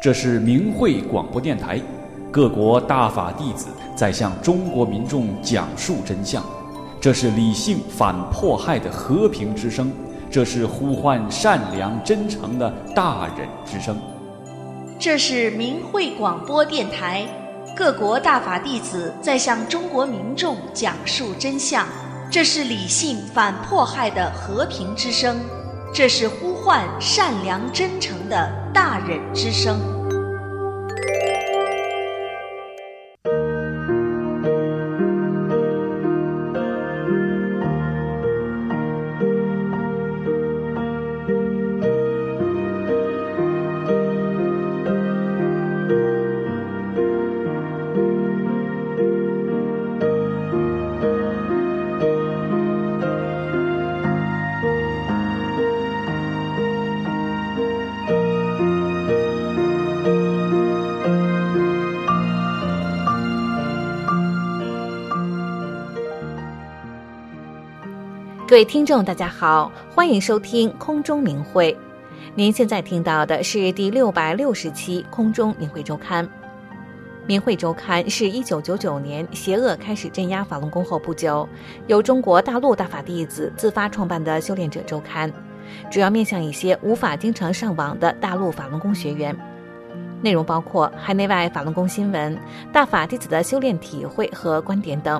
这是明慧广播电台，各国大法弟子在向中国民众讲述真相。这是理性反迫害的和平之声，这是呼唤善良真诚的大忍之声。 这是明慧广播电台，各国大法弟子在向中国民众讲述真相。这是理性反迫害的和平之声，这是呼唤善良真诚的大忍之声。 各位听众大家好，欢迎收听空中明慧。您现在听到的是第660期空中明慧周刊。明慧周刊是1999年邪恶开始镇压法轮功后不久，由中国大陆大法弟子自发创办的修炼者周刊，主要面向一些无法经常上网的大陆法轮功学员。内容包括海内外法轮功新闻、大法弟子的修炼体会和观点等。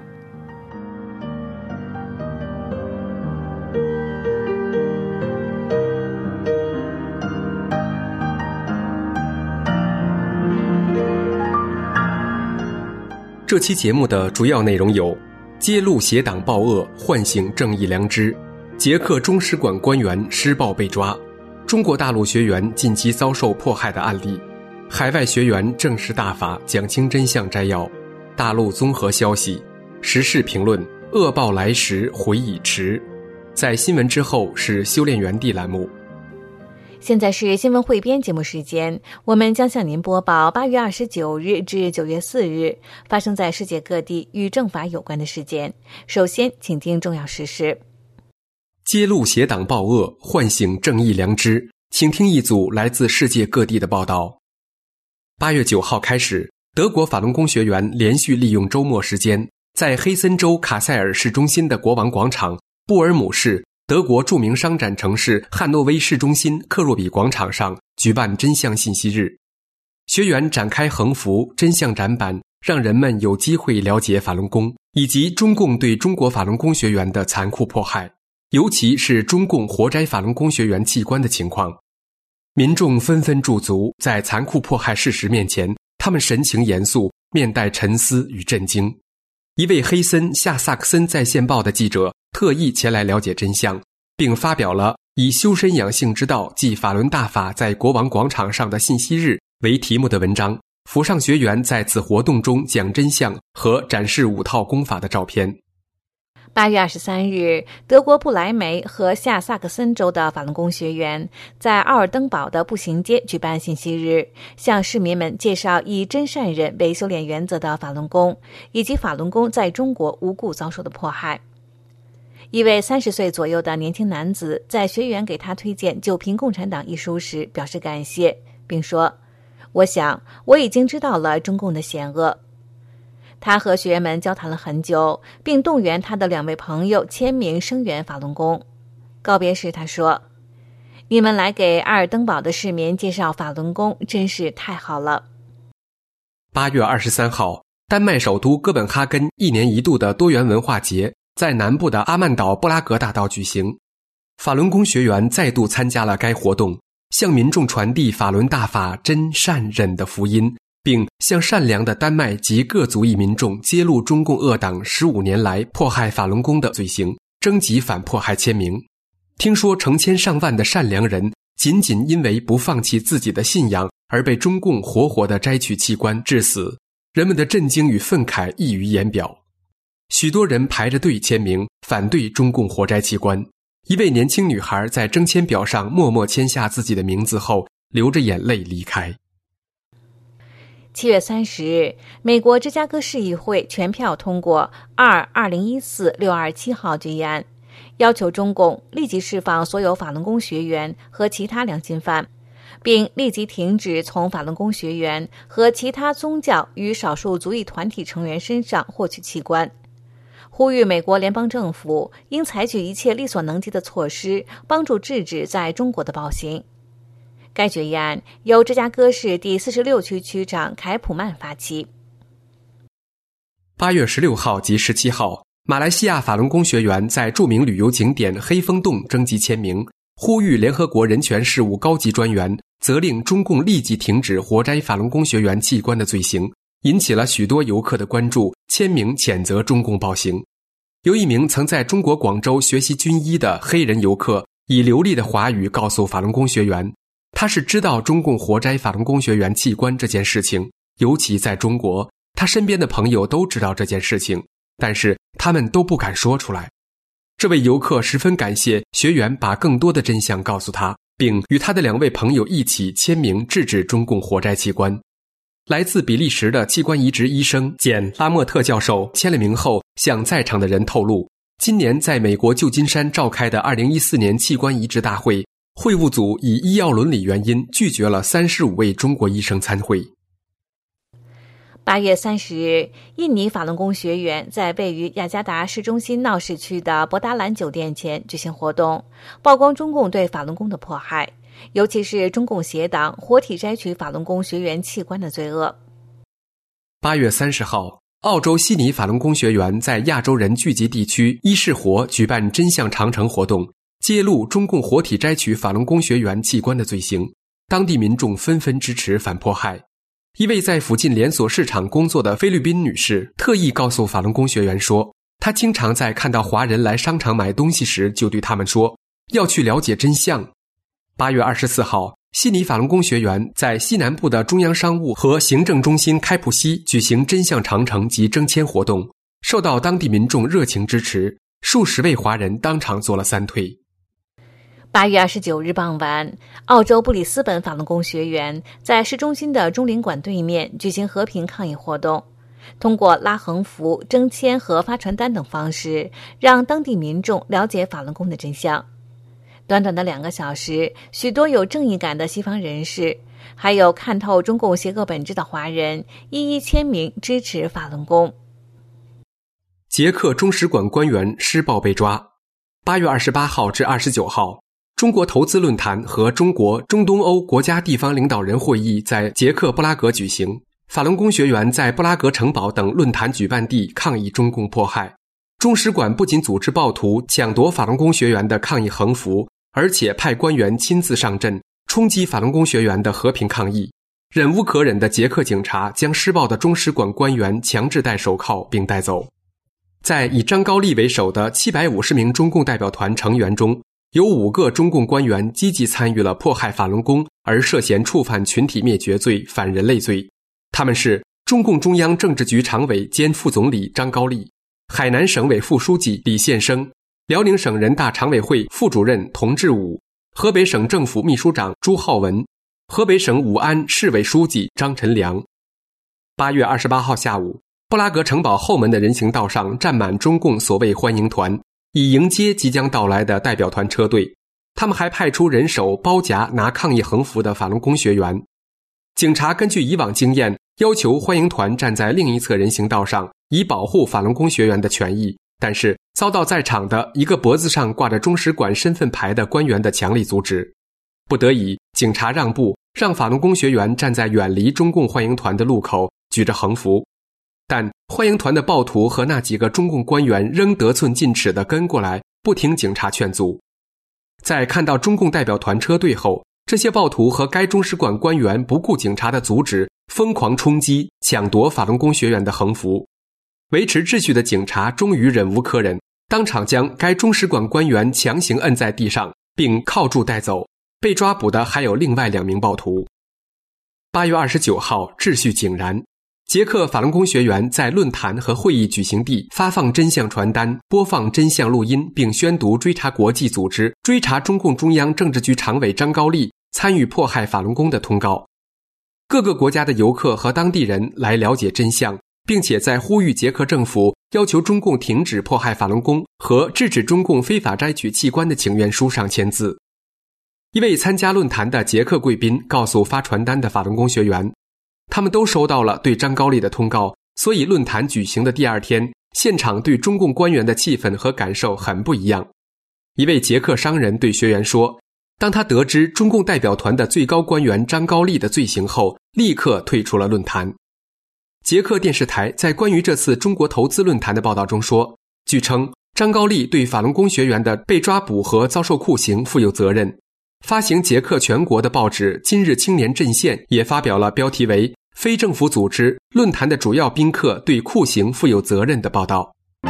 这期节目的主要内容有：揭露邪党暴恶，唤醒正义良知；捷克中使馆官员施暴被抓；中国大陆学员近期遭受迫害的案例；海外学员正式大法讲清真相摘要；大陆综合消息；时事评论；恶报来时悔已迟。在新闻之后是修炼园地栏目。 现在是新闻汇编节目时间，我们将向您播报8月29日至9月4日发生在世界各地与正法有关的事件。首先，请听重要时事。 揭露邪党暴恶，唤醒正义良知，请听一组来自世界各地的报道。8月9号开始，德国法轮功学员连续利用周末时间，在黑森州卡塞尔市中心的国王广场、布尔姆市、德国著名商展城市汉诺威市中心克若比广场上举办真相信息日，学员展开横幅、真相展板，让人们有机会了解法轮功以及中共对中国法轮功学员的残酷迫害，尤其是中共活摘法轮功学员器官的情况。民众纷纷驻足，在残酷迫害事实面前，他们神情严肃，面带沉思与震惊。一位黑森下萨克森在线报的记者特意前来了解真相，并发表了以修身养性之道暨法轮大法在国王广场上的信息日为题目的文章，附上学员在此活动中讲真相和展示5套功法的照片。 8月23日，德国布莱梅和下萨克森州的法轮功学员在奥尔登堡的步行街举办信息日，向市民们介绍以真善忍为修炼原则的法轮功，以及法轮功在中国无故遭受的迫害。一位30岁左右的年轻男子在学员给他推荐《九评共产党》一书时表示感谢，并说：“我想我已经知道了中共的险恶。”他和学员们交谈了很久，并动员他的2位朋友签名声援法轮功。告别时他说：“你们来给阿尔登堡的市民介绍法轮功真是太好了。 ”8月23号，丹麦首都哥本哈根1年1度的多元文化节在南部的阿曼岛布拉格大道举行，法轮功学员再度参加了该活动，向民众传递法轮大法真善忍的福音，并向善良的丹麦及各族裔民众揭露中共恶党15年来迫害法轮功的罪行，征集反迫害签名。听说成千上万的善良人仅仅因为不放弃自己的信仰而被中共活活地摘取器官致死，人们的震惊与愤慨溢于言表。许多人排着队签名反对中共活摘器官，一位年轻女孩在征签表上默默签下自己的名字后，流着眼泪离开。 7月30日，美国芝加哥市议会全票通过2014-627号决议案，要求中共立即释放所有法轮功学员和其他良心犯， 并立即停止从法轮功学员和其他宗教与少数族裔团体成员身上获取器官，呼吁美国联邦政府应采取一切力所能及的措施，帮助制止在中国的暴行。该决议案由芝加哥市第46区区长凯普曼发起。 8月16号及17号，马来西亚法轮功学员在著名旅游景点黑风洞征集签名，呼吁联合国人权事务高级专员责令中共立即停止活摘法轮功学员器官的罪行，引起了许多游客的关注，签名谴责中共暴行。有一名曾在中国广州学习军医的黑人游客，以流利的华语告诉法轮功学员，他是知道中共活摘法轮功学员器官这件事情，尤其在中国，他身边的朋友都知道这件事情，但是他们都不敢说出来。这位游客十分感谢学员把更多的真相告诉他，并与他的2位朋友一起签名制止中共活摘器官。来自比利时的器官移植医生简·拉莫特教授签了名后，向在场的人透露，今年在美国旧金山召开的2014年器官移植大会，会务组以医药伦理原因拒绝了35位中国医生参会。 8月30日，印尼法轮功学员在位于雅加达市中心闹市区的博达兰酒店前举行活动，曝光中共对法轮功的迫害，尤其是中共邪党活体摘取法轮功学员器官的罪恶。 8月30号，澳洲悉尼法轮功学员在亚洲人聚集地区伊士活举办真相长城活动，揭露中共活体摘取法轮功学员器官的罪行，当地民众纷纷支持反迫害。一位在附近连锁市场工作的菲律宾女士特意告诉法轮功学员说，她经常在看到华人来商场买东西时就对他们说，要去了解真相。8月24号，悉尼法轮功学员在西南部的中央商务和行政中心开普西举行真相长城及征签活动，受到当地民众热情支持，数十位华人当场做了3退。 8月29日傍晚，澳洲布里斯本法轮功学员在市中心的中领馆对面举行和平抗议活动，通过拉横幅、征签和发传单等方式，让当地民众了解法轮功的真相。短短的2个小时，许多有正义感的西方人士，还有看透中共邪恶本质的华人，一一签名支持法轮功。 捷克中使馆官员施暴被抓。8月28号至29号，中国投资论坛和中国中东欧国家地方领导人会议在捷克布拉格举行，法轮功学员在布拉格城堡等论坛举办地抗议中共迫害。中使馆不仅组织暴徒抢夺法轮功学员的抗议横幅，而且派官员亲自上阵，冲击法轮功学员的和平抗议。忍无可忍的捷克警察将施暴的中使馆官员强制戴手铐并带走。在以张高丽为首的750名中共代表团成员中，有5个中共官员积极参与了迫害法轮功，而涉嫌触犯群体灭绝罪、反人类罪。他们是中共中央政治局常委兼副总理张高丽、海南省委副书记李宪生、辽宁省人大常委会副主任童志武、河北省政府秘书长朱浩文、河北省武安市委书记张晨良。8月28号下午，布拉格城堡后门的人行道上站满中共所谓欢迎团，以迎接即将到来的代表团车队。他们还派出人手包夹拿抗议横幅的法轮功学员。警察根据以往经验，要求欢迎团站在另一侧人行道上，以保护法轮功学员的权益，但是遭到在场的一个脖子上挂着中使馆身份牌的官员的强力阻止。不得已，警察让步，让法轮功学员站在远离中共欢迎团的路口，举着横幅。但欢迎团的暴徒和那几个中共官员仍得寸进尺地跟过来，不听警察劝阻。在看到中共代表团车队后，这些暴徒和该中使馆官员不顾警察的阻止，疯狂冲击，抢夺法轮功学员的横幅。维持秩序的警察终于忍无可忍，当场将该中使馆官员强行摁在地上，并铐住带走。被抓捕的还有另外2名暴徒。8月29号，秩序井然。捷克法轮功学员在论坛和会议举行地发放真相传单，播放真相录音，并宣读追查国际组织追查中共中央政治局常委张高丽参与迫害法轮功的通告。各个国家的游客和当地人来了解真相，并且在呼吁捷克政府要求中共停止迫害法轮功和制止中共非法摘取器官的请愿书上签字。 一位参加论坛的捷克贵宾告诉发传单的法轮功学员，他们都收到了对张高丽的通告，所以论坛举行的第二天，现场对中共官员的气氛和感受很不一样。一位捷克商人对学员说，当他得知中共代表团的最高官员张高丽的罪行后，立刻退出了论坛。捷克电视台在关于这次中国投资论坛的报道中说，据称张高丽对法轮功学员的被抓捕和遭受酷刑负有责任。发行捷克全国的报纸《今日青年阵线》也发表了标题为“非政府组织论坛的主要宾客对酷刑负有责任”的报道。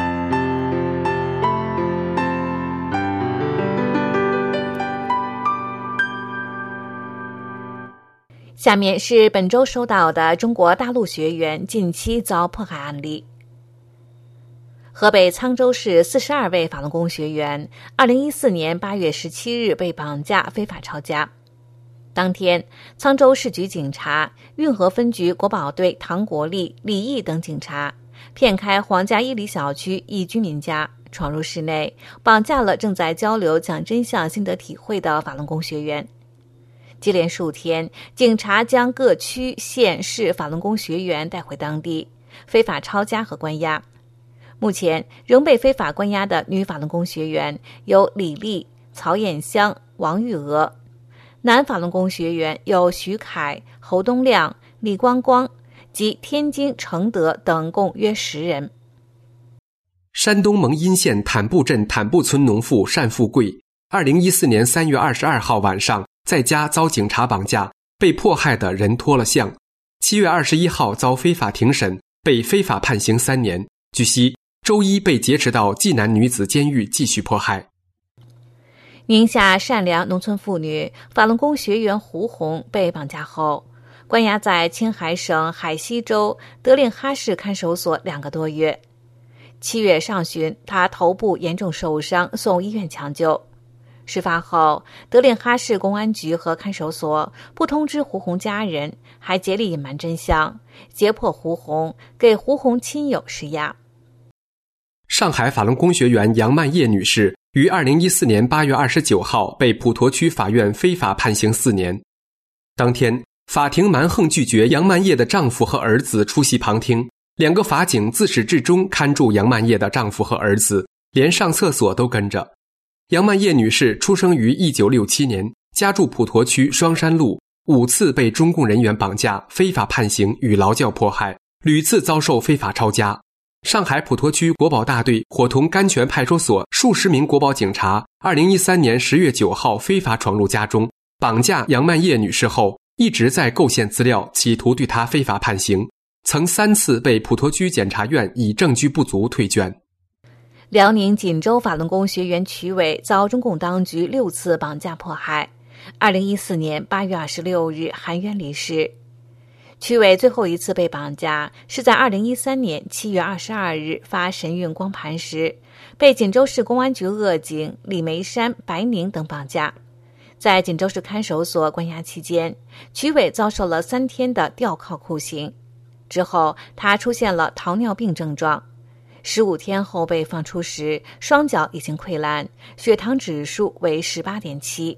下面是本周收到的中国大陆学员近期遭迫害案例。河北沧州市42位法轮功学员2014年8月17日被绑架非法抄家。当天，沧州市局警察、运河分局国保队唐国立、李毅等警察骗开皇家伊犁小区一居民家，闯入室内，绑架了正在交流讲真相心得体会的法轮功学员。接连数天，警察将各区县市法轮功学员带回当地，非法抄家和关押。目前仍被非法关押的女法轮功学员有李丽、曹艳香、王玉娥，男法轮功学员有徐凯、侯东亮、李光光及天津承德等共约10人。 山东蒙阴县坦布镇坦布村农妇单富贵2014年3月22号晚上在家遭警察绑架，被迫害的人脱了相。7月21号遭非法庭审，被非法判刑3年。据悉，周一被劫持到济南女子监狱继续迫害。 宁夏善良农村妇女法轮功学员胡红被绑架后，关押在青海省海西州德令哈市看守所2个多月。7月上旬，她头部严重受伤，送医院抢救。事发后，德令哈市公安局和看守所不通知胡红家人，还竭力隐瞒真相，胁迫胡红，给胡红亲友施压。 上海法轮功学员杨曼叶女士于2014年8月29号被普陀区法院非法判刑4年。当天，法庭蛮横拒绝杨曼叶的丈夫和儿子出席旁听，2个法警自始至终看住杨曼叶的丈夫和儿子，连上厕所都跟着。杨曼叶女士出生于1967年，家住普陀区双山路，5次被中共人员绑架、非法判刑与劳教迫害，屡次遭受非法抄家。上海普陀区国保大队伙同甘泉派出所数十名国保警察2013年10月9号非法闯入家中，绑架杨曼叶女士后，一直在构陷资料，企图对她非法判刑，曾3次被普陀区检察院以证据不足退卷。 辽宁锦州法轮功学员曲伟遭中共当局6次绑架迫害，2014年8月26日含冤离世。曲伟最后一次被绑架是在2013年7月22日发神韵光盘时，被锦州市公安局恶警李梅山、白宁等绑架。在锦州市看守所关押期间，曲伟遭受了3天的吊铐酷刑，之后他出现了糖尿病症状。15天后被放出时，双脚已经溃烂，血糖指数为18.7。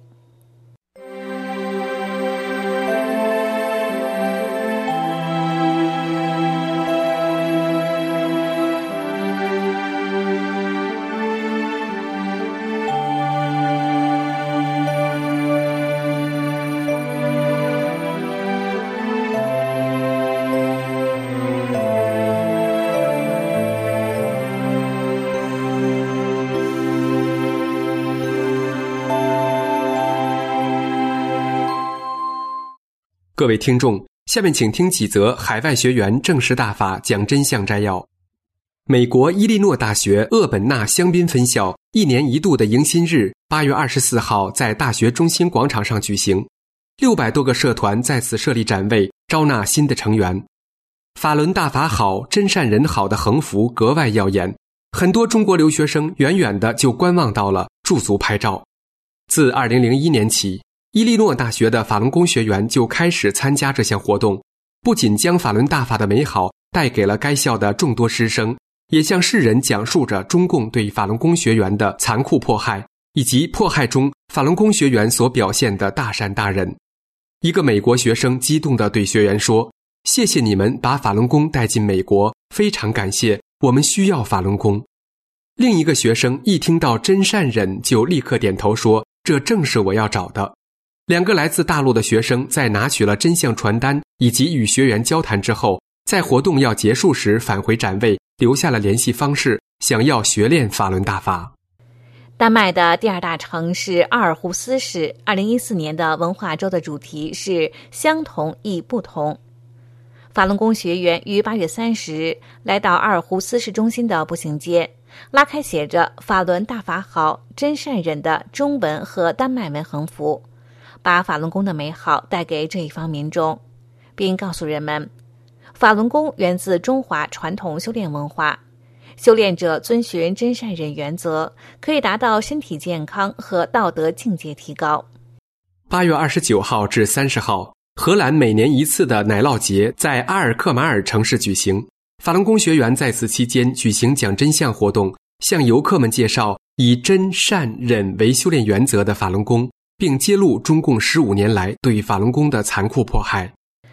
各位听众，下面请听几则海外学员正式大法讲真相摘要。美国伊利诺大学厄本纳香槟分校1年1度的迎新日8月24号在大学中心广场上举行，600多个社团在此设立展位，招纳新的成员。法轮大法好，真善人好的横幅格外耀眼，很多中国留学生远远的就观望到了，驻足拍照。自2001年起，伊利诺大学的法轮功学员就开始参加这项活动，不仅将法轮大法的美好带给了该校的众多师生，也向世人讲述着中共对法轮功学员的残酷迫害，以及迫害中法轮功学员所表现的大善大仁。一个美国学生激动地对学员说：“谢谢你们把法轮功带进美国，非常感谢，我们需要法轮功。”另一个学生一听到真善忍就立刻点头说：“这正是我要找的。”两个来自大陆的学生在拿取了真相传单以及与学员交谈之后，在活动要结束时返回展位，留下了联系方式，想要学练法轮大法。 丹麦的第二大城市阿尔胡斯市2014年的文化周的主题是相同亦不同。法轮功学员于8月30日来到阿尔胡斯市中心的步行街，拉开写着法轮大法好真善忍的中文和丹麦文横幅，把法轮功的美好带给这一方民众，并告诉人们，法轮功源自中华传统修炼文化，修炼者遵循真善忍原则，可以达到身体健康和道德境界提高。 8月29号至30号，荷兰每年一次的奶酪节在阿尔克马尔城市举行。法轮功学员在此期间举行讲真相活动，向游客们介绍以真善忍为修炼原则的法轮功，并揭露中共15年来对法轮功的残酷迫害。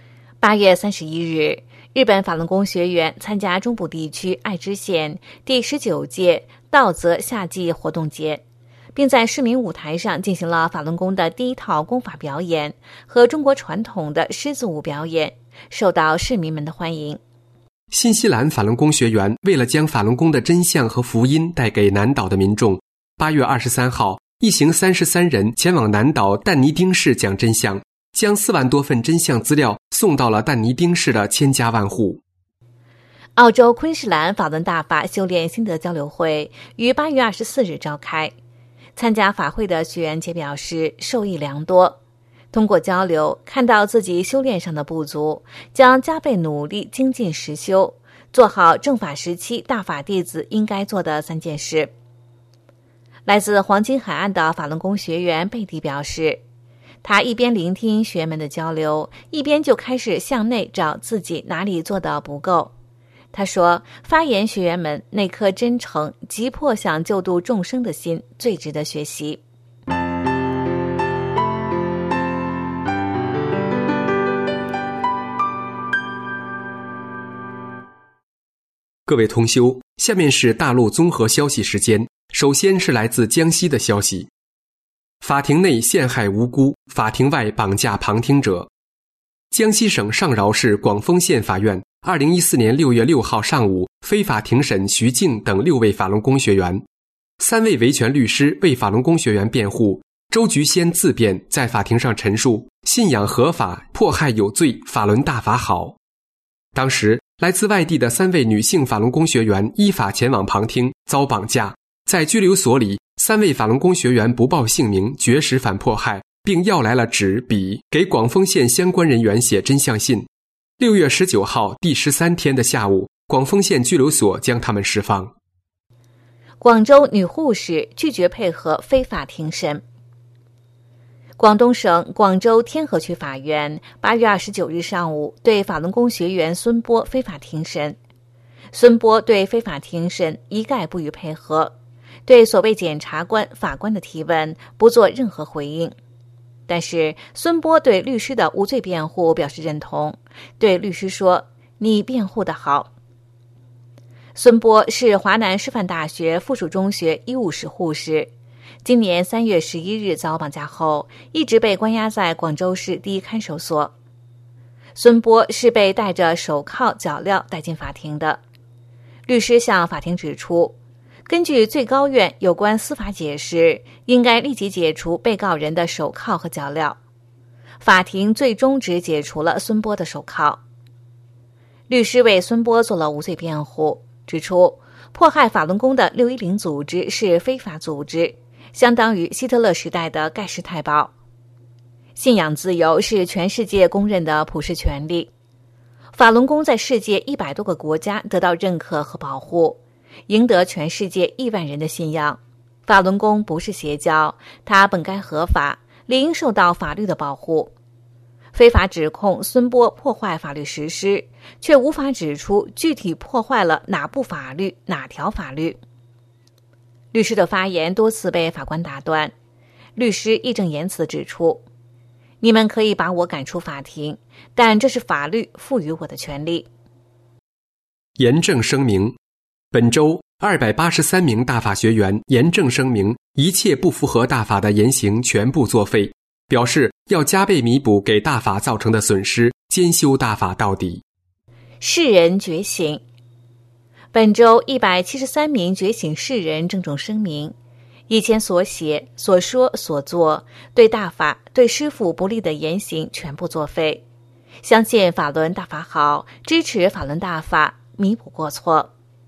8月31日，日本法轮功学员参加中部地区爱知县第19届稻泽夏季活动节，并在市民舞台上进行了法轮功的第一套功法表演和中国传统的狮子舞表演，受到市民们的欢迎。 新西兰法轮功学员为了将法轮功的真相和福音带给南岛的民众，8月23号，一行33人前往南岛但尼丁市讲真相，将4万多份真相资料送到了但尼丁市的千家万户。 澳洲昆士兰法轮大法修炼心得交流会于8月24日召开，参加法会的学员皆表示受益良多，通过交流看到自己修炼上的不足，将加倍努力精进实修，做好正法时期大法弟子应该做的3件事。来自黄金海岸的法轮功学员贝蒂表示，他一边聆听学员们的交流，一边就开始向内找自己哪里做的不够。他说，发言学员们那颗真诚、急迫想救度众生的心最值得学习。 各位同修，下面是大陆综合消息时间。首先是来自江西的消息：法庭内陷害无辜，法庭外绑架旁听者。江西省上饶市广丰县法院2014年6月6号上午非法庭审徐静等6位法轮功学员，3位维权律师为法轮功学员辩护，周菊仙自辩在法庭上陈述信仰合法，迫害有罪，法轮大法好。当时来自外地的3位女性法轮功学员依法前往旁听，遭绑架。在拘留所里，3位法轮功学员不报姓名，绝食反迫害，并要来了纸笔，给广丰县相关人员写真相信。6月19号第13天的下午，广丰县拘留所将他们释放。 广州女护士拒绝配合非法庭审。广东省广州天河区法院8月29日上午对法轮功学员孙波非法庭审。孙波对非法庭审一概不予配合，对所谓检察官、法官的提问不做任何回应。但是孙波对律师的无罪辩护表示认同，对律师说：“你辩护得好。”孙波是华南师范大学附属中学医务室护士，今年3月11日遭绑架后，一直被关押在广州市第一看守所。孙波是被戴着手铐脚镣带进法庭的。律师向法庭指出，根据最高院有关司法解释，应该立即解除被告人的手铐和脚镣。法庭最终只解除了孙波的手铐。律师为孙波做了无罪辩护，指出迫害法轮功的610组织是非法组织，相当于希特勒时代的盖世太保。信仰自由是全世界公认的普世权利。法轮功在世界100多个国家得到认可和保护，赢得全世界1万人的信仰。法轮功不是邪教，它本该合法，理应受到法律的保护。非法指控孙波破坏法律实施，却无法指出具体破坏了哪部法律、哪条法律。律师的发言多次被法官打断。 律师义正言辞指出，你们可以把我赶出法庭，但这是法律赋予我的权利。 严正声明，本周283名大法学员严正声明，一切不符合大法的言行全部作废，表示要加倍弥补给大法造成的损失，兼修大法到底。 世人觉醒。本周173名觉醒世人郑重声明，以前所写、所说、所做对大法、对师父不利的言行全部作废，相信法轮大法好，支持法轮大法，弥补过错。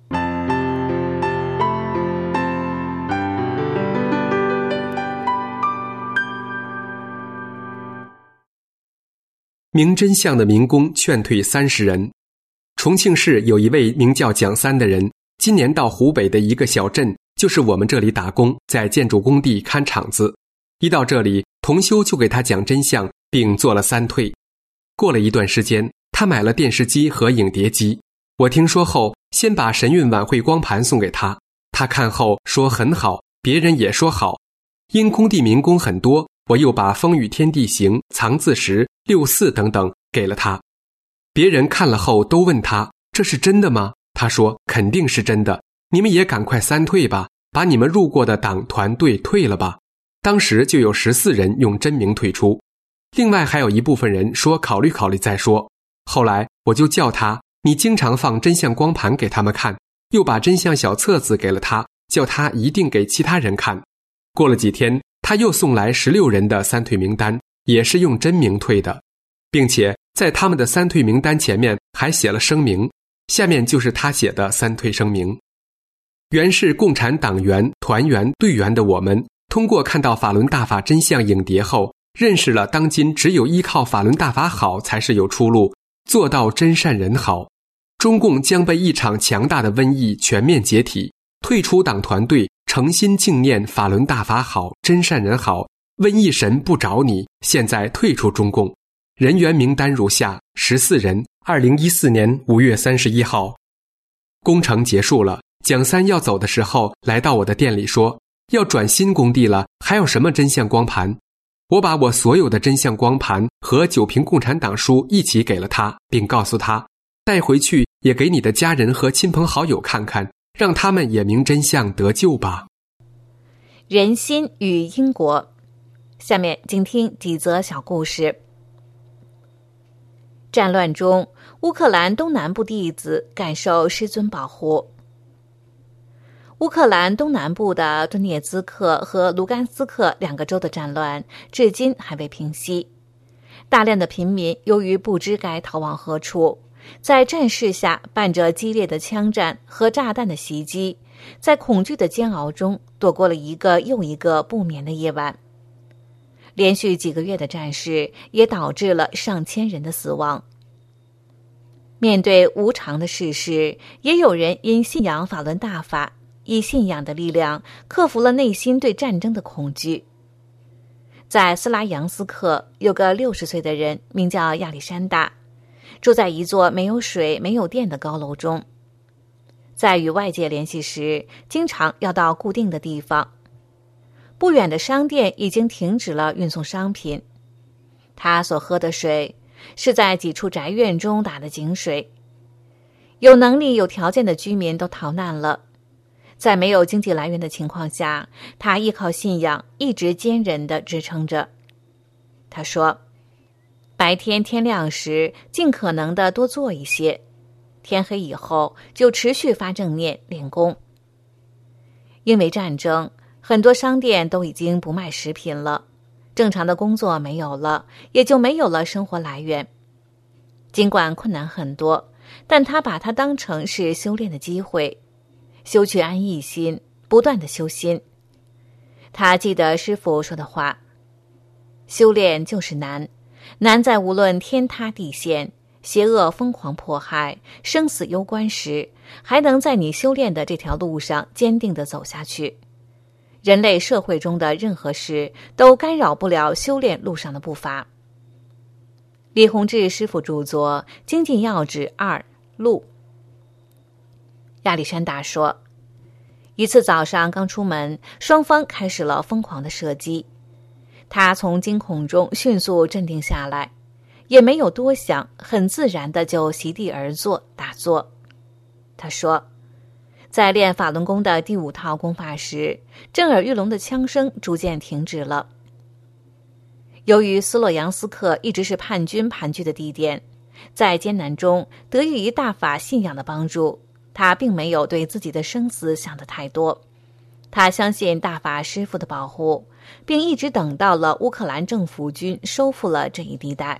明真相的民工劝退30人。重庆市有一位名叫蒋三的人，今年到湖北的一个小镇，就是我们这里打工，在建筑工地看场子。一到这里，同修就给他讲真相，并做了3退。过了一段时间，他买了电视机和影碟机。我听说后，先把神韵晚会光盘送给他，他看后说很好，别人也说好。因工地民工很多，我又把风雨天地行、藏字石、64等等给了他。别人看了后都问他，这是真的吗？他说肯定是真的，你们也赶快3退吧，把你们入过的党团队退了吧。当时就有14人用真名退出，另外还有一部分人说考虑考虑再说。后来我就叫他，你经常放真相光盘给他们看，又把真相小册子给了他，叫他一定给其他人看。过了几天，他又送来16人的3退名单，也是用真名退的，并且在他们的3退名单前面还写了声明，下面就是他写的3退声明。原是共产党员、团员、队员的我们，通过看到法轮大法真相影碟后，认识了当今只有依靠法轮大法好才是有出路，做到真善人好。中共将被一场强大的瘟疫全面解体，退出党团队，诚心敬念法轮大法好，真善人好，瘟疫神不找你，现在退出中共。人员名单如下：14人，2014年5月31号。工程结束了，蒋三要走的时候，来到我的店里说，要转新工地了，还有什么真相光盘？我把我所有的真相光盘和9瓶共产党书一起给了他，并告诉他，带回去也给你的家人和亲朋好友看看，让他们也明真相得救吧。 人心与因果。下面请听几则小故事。战乱中，乌克兰东南部弟子感受师尊保护。乌克兰东南部的顿涅茨克和卢甘斯克2个州的战乱至今还未平息，大量的平民由于不知该逃往何处，在战事下伴着激烈的枪战和炸弹的袭击，在恐惧的煎熬中躲过了一个又一个不眠的夜晚。连续几个月的战事也导致了上千人的死亡。面对无常的世事，也有人因信仰法轮大法，以信仰的力量克服了内心对战争的恐惧。在斯拉扬斯克有个60岁的人，名叫亚历山大，住在一座没有水没有电的高楼中。在与外界联系时，经常要到固定的地方。不远的商店已经停止了运送商品，他所喝的水是在几处宅院中打的井水。有能力有条件的居民都逃难了，在没有经济来源的情况下，他依靠信仰一直坚韧地支撑着。他说，白天天亮时尽可能的多做一些，天黑以后就持续发正念练功。因为战争，很多商店都已经不卖食品了，正常的工作没有了，也就没有了生活来源。尽管困难很多，但他把它当成是修炼的机会，修去安逸心，不断的修心。他记得师父说的话，修炼就是难，难在无论天塌地陷，邪恶疯狂迫害，生死攸关时，还能在你修炼的这条路上坚定地走下去。人类社会中的任何事都干扰不了修炼路上的步伐。李洪志师父著作《精进要旨2录》。亚历山大说，一次早上刚出门，双方开始了疯狂的射击， 他从惊恐中迅速镇定下来，也没有多想，很自然的就席地而坐打坐。他说，在练法轮功的第5套功法时，震耳欲聋的枪声逐渐停止了。由于斯洛扬斯克一直是叛军盘踞的地点，在艰难中得益于大法信仰的帮助，他并没有对自己的生死想得太多。他相信大法师父的保护，并一直等到了乌克兰政府军收复了这一地带。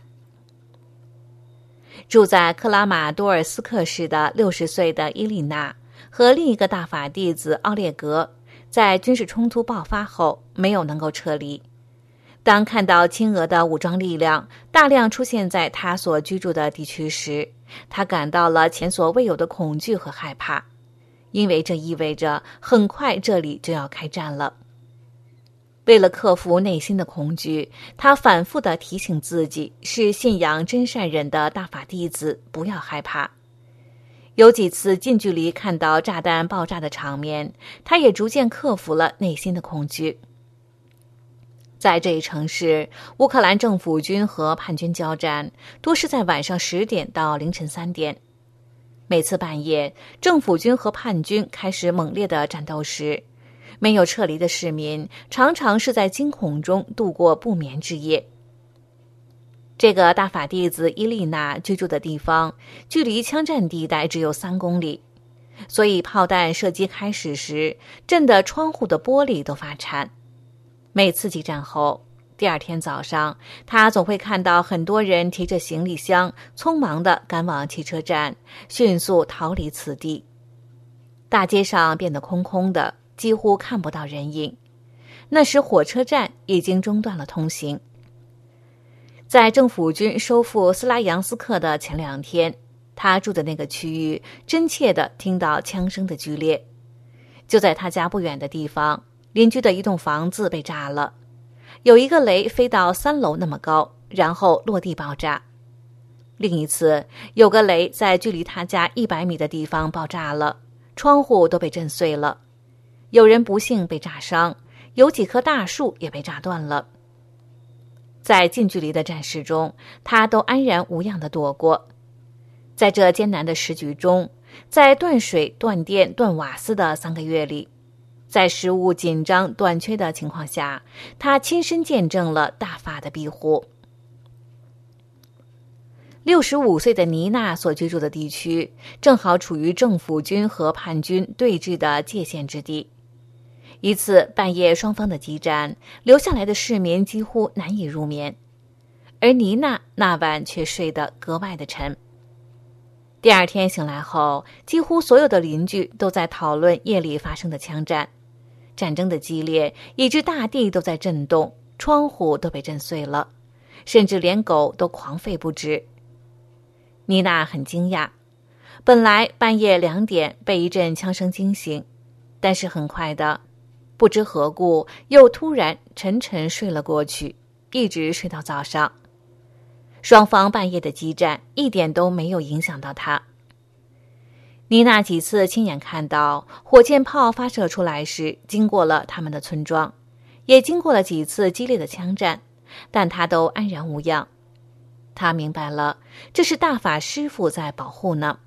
住在克拉马多尔斯克市的60岁的伊丽娜和另一个大法弟子奥列格，在军事冲突爆发后没有能够撤离。当看到亲俄的武装力量大量出现在他所居住的地区时，他感到了前所未有的恐惧和害怕，因为这意味着很快这里就要开战了。为了克服内心的恐惧，他反复地提醒自己是信仰真善忍的大法弟子，不要害怕。有几次近距离看到炸弹爆炸的场面，他也逐渐克服了内心的恐惧。在这一城市，乌克兰政府军和叛军交战多是在晚上10点到凌晨3点。每次半夜，政府军和叛军开始猛烈的战斗时，没有撤离的市民常常是在惊恐中度过不眠之夜。这个大法弟子伊丽娜居住的地方距离枪战地带只有3公里，所以炮弹射击开始时，震得窗户的玻璃都发颤。每次激战后，第2天早上，他总会看到很多人提着行李箱匆忙地赶往汽车站，迅速逃离此地。大街上变得空空的，几乎看不到人影。那时火车站已经中断了通行。在政府军收复斯拉扬斯克的前2天，他住的那个区域真切地听到枪声的剧烈。就在他家不远的地方，邻居的一栋房子被炸了，有一个雷飞到3楼那么高，然后落地爆炸。另一次，有个雷在距离他家100米的地方爆炸了，窗户都被震碎了，有人不幸被炸伤，有几棵大树也被炸断了。在近距离的战事中，他都安然无恙地躲过。在这艰难的时局中，在断水、断电、断瓦斯的3个月里，在食物紧张短缺的情况下，他亲身见证了大法的庇护。65岁的妮娜所居住的地区正好处于政府军和叛军对峙的界限之地。一次半夜双方的激战，留下来的市民几乎难以入眠，而妮娜那晚却睡得格外的沉。第2天醒来后，几乎所有的邻居都在讨论夜里发生的枪战。战争的激烈以致大地都在震动，窗户都被震碎了，甚至连狗都狂吠不止。妮娜很惊讶，本来半夜2点被一阵枪声惊醒，但是很快的，不知何故又突然沉沉睡了过去，一直睡到早上。双方半夜的激战一点都没有影响到她。妮娜几次亲眼看到火箭炮发射出来时经过了他们的村庄，也经过了几次激烈的枪战，但她都安然无恙。她明白了，这是大法师父在保护呢。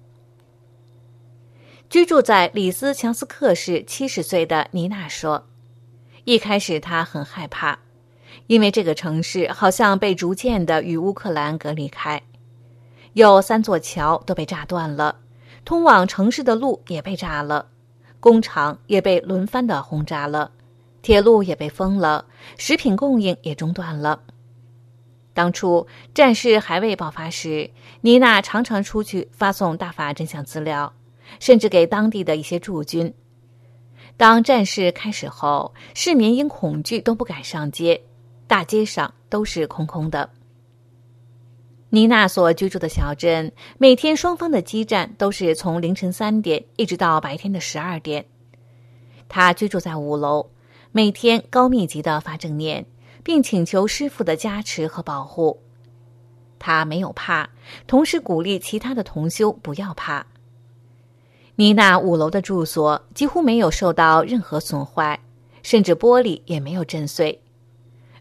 居住在里斯强斯克市70岁的妮娜说，一开始她很害怕，因为这个城市好像被逐渐地与乌克兰隔离开，有3座桥都被炸断了，通往城市的路也被炸了，工厂也被轮番的轰炸了，铁路也被封了，食品供应也中断了。当初战事还未爆发时，妮娜常常出去发送大法真相资料，甚至给当地的一些驻军。当战事开始后，市民因恐惧都不敢上街，大街上都是空空的。妮娜所居住的小镇，每天双方的激战都是从凌晨3点一直到白天的12点。她居住在5楼，每天高密集的发正念，并请求师父的加持和保护。她没有怕，同时鼓励其他的同修不要怕。妮娜5楼的住所几乎没有受到任何损坏，甚至玻璃也没有震碎。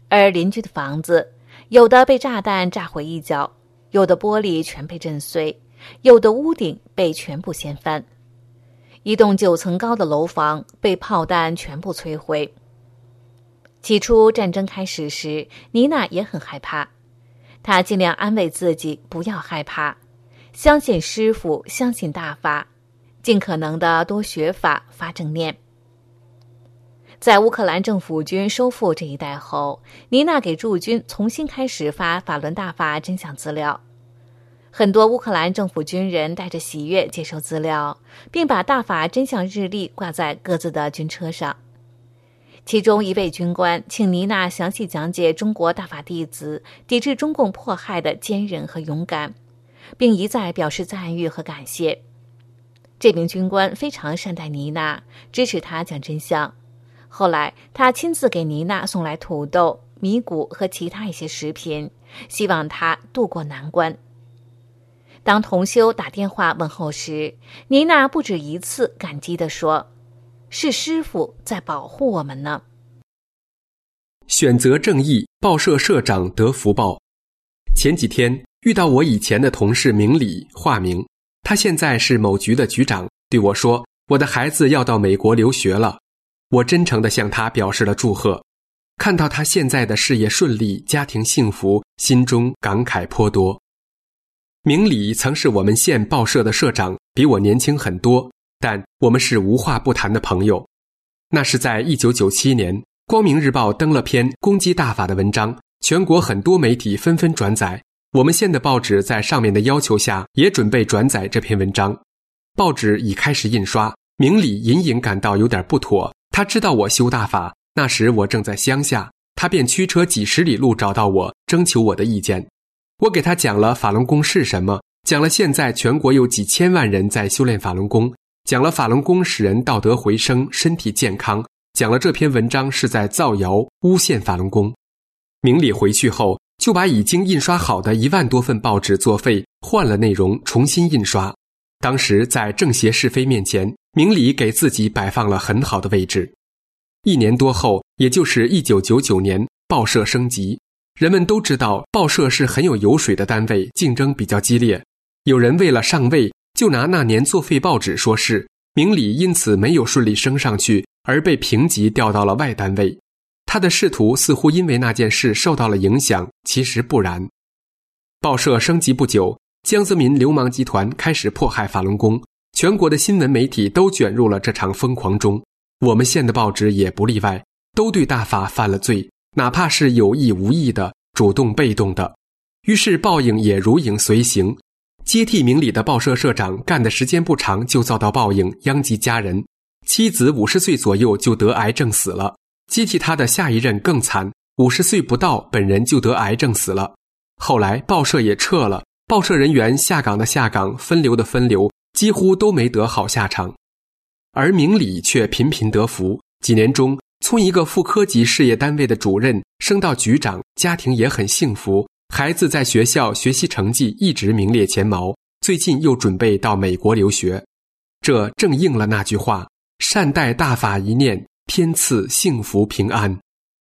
而邻居的房子，有的被炸弹炸毁一角，有的玻璃全被震碎，有的屋顶被全部掀翻。一栋9层高的楼房被炮弹全部摧毁。起初战争开始时，妮娜也很害怕，她尽量安慰自己不要害怕，相信师父，相信大法，尽可能的多学法，发正念。在乌克兰政府军收复这一带后，妮娜给驻军重新开始发法轮大法真相资料。很多乌克兰政府军人带着喜悦接受资料，并把大法真相日历挂在各自的军车上。其中一位军官请妮娜详细讲解中国大法弟子抵制中共迫害的坚韧和勇敢，并一再表示赞誉和感谢。这名军官非常善待妮娜，支持她讲真相。后来他亲自给妮娜送来土豆、米谷和其他一些食品，希望她渡过难关。当同修打电话问候时，妮娜不止一次感激地说，是师父在保护我们呢。 选择正义，报社社长得福报。前几天遇到我以前的同事明理，化名，他现在是某局的局长，对我说，我的孩子要到美国留学了。我真诚地向他表示了祝贺，看到他现在的事业顺利，家庭幸福，心中感慨颇多。明理曾是我们县报社的社长，比我年轻很多，但我们是无话不谈的朋友。那是在1997年，光明日报登了篇攻击大法的文章，全国很多媒体纷纷转载，我们县的报纸在上面的要求下也准备转载这篇文章。报纸已开始印刷，明理隐隐感到有点不妥，他知道我修大法，那时我正在乡下，他便驱车几十里路找到我，征求我的意见。我给他讲了法轮功是什么，讲了现在全国有几千万人在修炼法轮功，讲了法轮功使人道德回升，身体健康，讲了这篇文章是在造谣诬陷法轮功。明理回去后，就把已经印刷好的1万多份报纸作废，换了内容，重新印刷。当时在正邪是非面前，明理给自己摆放了很好的位置。1年多后，也就是1999年，报社升级。人们都知道报社是很有油水的单位，竞争比较激烈。有人为了上位，就拿那年作废报纸说事，明理因此没有顺利升上去，而被评级调到了外单位。他的仕途似乎因为那件事受到了影响，其实不然。报社升级不久，江泽民流氓集团开始迫害法轮功，全国的新闻媒体都卷入了这场疯狂中，我们县的报纸也不例外，都对大法犯了罪，哪怕是有意无意的，主动被动的。于是报应也如影随形。接替明理的报社社长干的时间不长，就遭到报应，殃及家人。妻子50岁左右就得癌症死了，接替他的下一任更惨，50岁不到，本人就得癌症死了。后来报社也撤了，报社人员下岗的下岗，分流的分流，几乎都没得好下场。而明理却频频得福，几年中从一个副科级事业单位的主任升到局长，家庭也很幸福，孩子在学校学习成绩一直名列前茅，最近又准备到美国留学。这正应了那句话，善待大法一念，天赐幸福平安。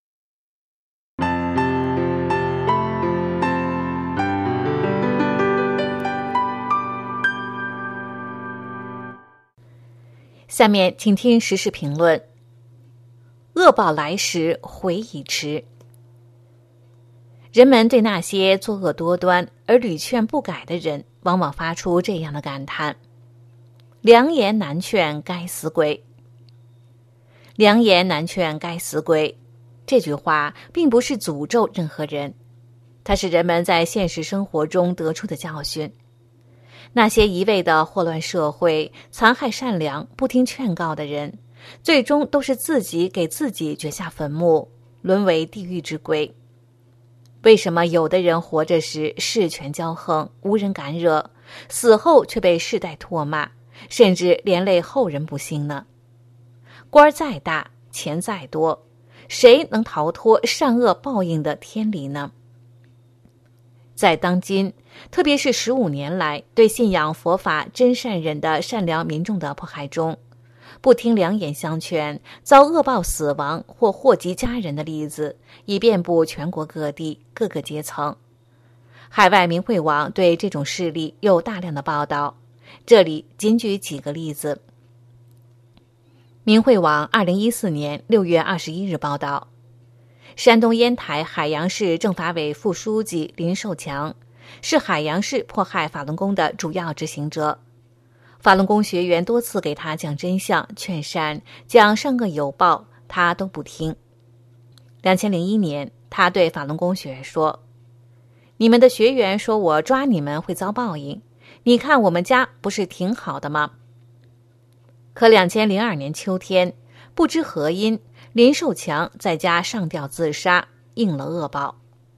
下面请听时事评论。恶报来时悔已迟。人们对那些作恶多端而屡劝不改的人，往往发出这样的感叹：良言难劝该死鬼。良言难劝该死鬼，这句话并不是诅咒任何人，它是人们在现实生活中得出的教训。那些一味的祸乱社会、残害善良、不听劝告的人，最终都是自己给自己掘下坟墓，沦为地狱之鬼。为什么有的人活着时恃权骄横，无人敢惹，死后却被世代唾骂，甚至连累后人不幸呢？官再大，钱再多，谁能逃脱善恶报应的天理呢？在当今，特别是15年来对信仰佛法真善忍的善良民众的迫害中， 不听良言相劝，遭恶报死亡或祸及家人的例子已遍布全国各地各个阶层。海外明慧网对这种事例有大量的报道，这里仅举几个例子。明慧网2014年6月21日报道，山东烟台海阳市政法委副书记林寿强是海阳市迫害法轮功的主要执行者。法轮功学员多次给他讲真相、劝善，讲善恶有报，他都不听。2001年，他对法轮功学员说：“你们的学员说我抓你们会遭报应，你看我们家不是挺好的吗？”可2002年秋天，不知何因，林寿强在家上吊自杀，应了恶报。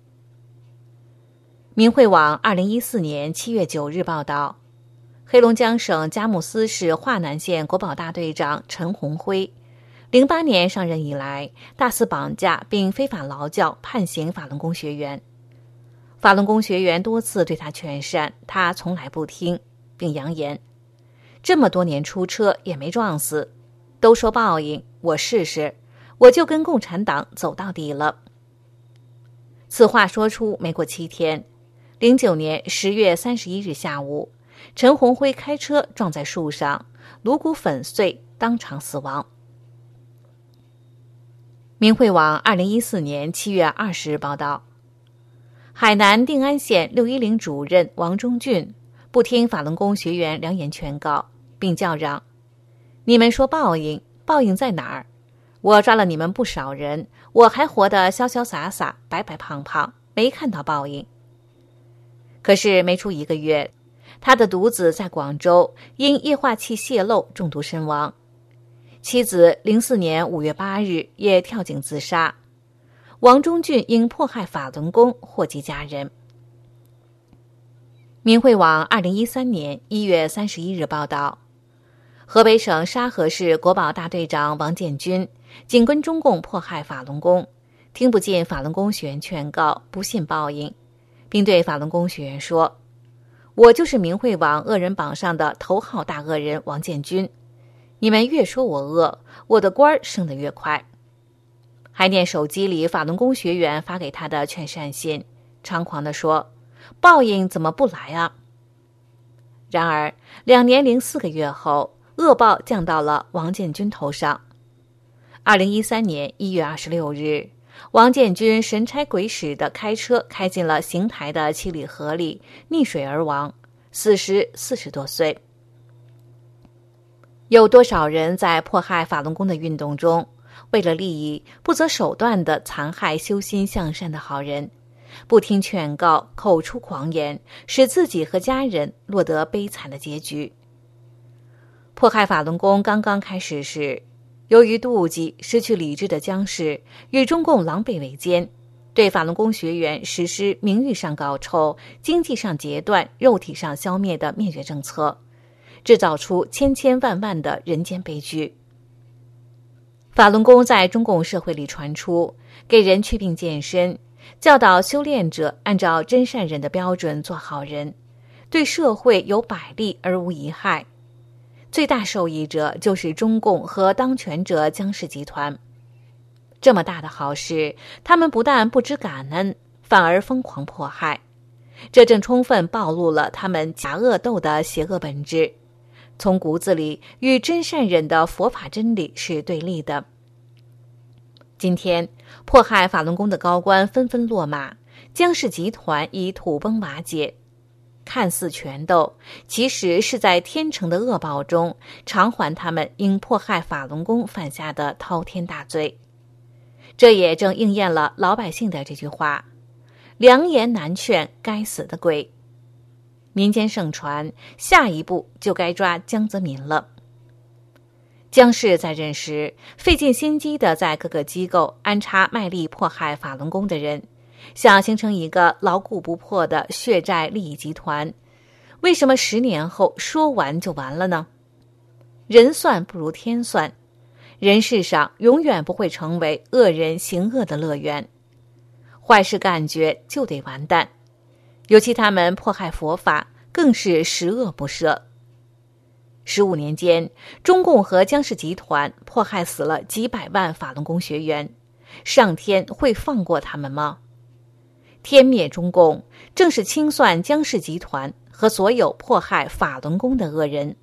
明慧网2014年7月9日报道，黑龙江省佳木斯市华南县国保大队长陈红辉，08年上任以来，大肆绑架并非法劳教判刑法轮功学员。法轮功学员多次对他劝善，他从来不听，并扬言：“这么多年出车也没撞死，都说报应，我试试，我就跟共产党走到底了。”此话说出没过7天，09年10月31日下午，陈红辉开车撞在树上，颅骨粉碎，当场死亡。明慧网2014年7月20日报道，海南定安县610主任王忠俊不听法轮功学员良言劝告，并叫嚷：“你们说报应，报应在哪儿？我抓了你们不少人，我还活得潇潇洒洒、白白胖胖，没看到报应。”可是没出1个月，他的独子在广州因液化气泄漏中毒身亡，妻子04年5月8日也跳井自杀。王忠俊因迫害法轮功祸及家人。明慧网2013年1月31日报道，河北省沙河市国保大队长王建军紧跟中共迫害法轮功，听不进法轮功学员劝告，不信报应，并对法轮功学员说：“我就是明慧网恶人榜上的头号大恶人王建军，你们越说我恶，我的官升得越快。”还念手机里法轮功学员发给他的劝善信，猖狂地说：“报应怎么不来啊？”然而2年零4个月后，恶报降到了王建军头上。2013年1月26日，王建军神差鬼使地开车开进了邢台的七里河里，溺水而亡，死时40多岁。有多少人在迫害法轮功的运动中，为了利益不择手段地残害修心向善的好人，不听劝告，口出狂言，使自己和家人落得悲惨的结局。迫害法轮功刚刚开始时，由于妒忌失去理智的江氏与中共狼狈为奸，对法轮功学员实施名誉上搞臭、经济上截断、肉体上消灭的灭绝政策，制造出千千万万的人间悲剧。法轮功在中共社会里传出，给人祛病健身，教导修炼者按照真善忍的标准做好人，对社会有百利而无一害。最大受益者就是中共和当权者江氏集团。这么大的好事，他们不但不知感恩，反而疯狂迫害，这正充分暴露了他们假恶斗的邪恶本质，从骨子里与真善忍的佛法真理是对立的。今天迫害法轮功的高官纷纷落马，江氏集团已土崩瓦解，看似权斗，其实是在天成的恶报中偿还他们因迫害法轮功犯下的滔天大罪。这也正应验了老百姓的这句话：良言难劝该死的鬼。民间盛传，下一步就该抓江泽民了。江氏在任时费尽心机地在各个机构安插卖力迫害法轮功的人，想形成一个牢固不破的血债利益集团。为什么10年后说完就完了呢？人算不如天算，人世上永远不会成为恶人行恶的乐园，坏事干绝就得完蛋。尤其他们迫害佛法，更是十恶不赦。 15年间，中共和江氏集团迫害死了几百万法轮功学员，上天会放过他们吗？天灭中共，正是清算江氏集团和所有迫害法轮功的恶人。